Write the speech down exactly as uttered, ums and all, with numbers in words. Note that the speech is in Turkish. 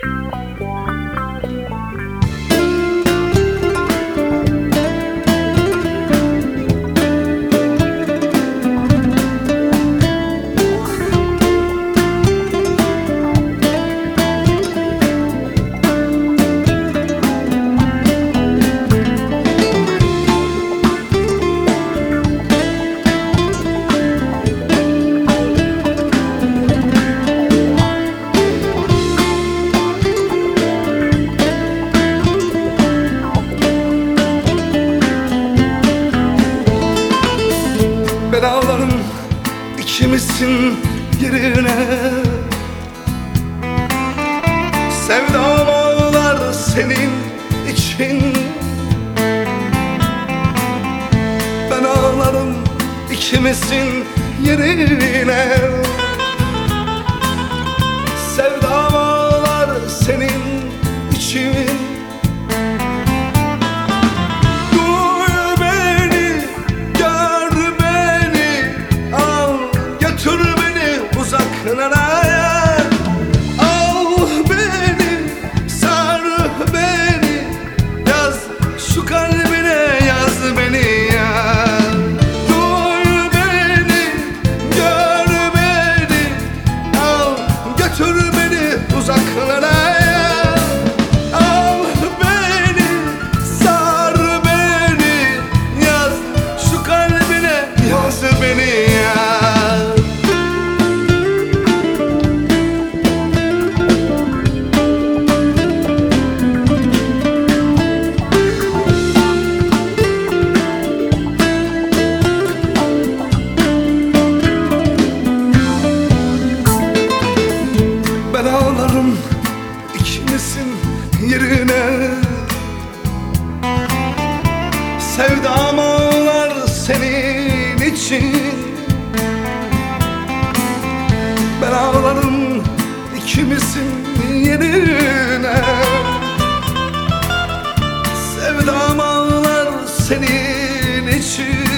Dağların ikimizin yerine sevdam ağlar senin için. Ben ağlarım ikimizin yerine, sevdam ağlar senin için. Al beni, sar beni, yaz şu kalbine, yaz beni ya. Duy beni, gör beni, al götür beni uzaklara. Al beni, sar beni, yaz şu kalbine, yaz beni ya. Ben ağlarım ikimizin yerine, sevdam ağlar senin için. Ben ağlarım ikimizin yerine, sevdam ağlar senin için.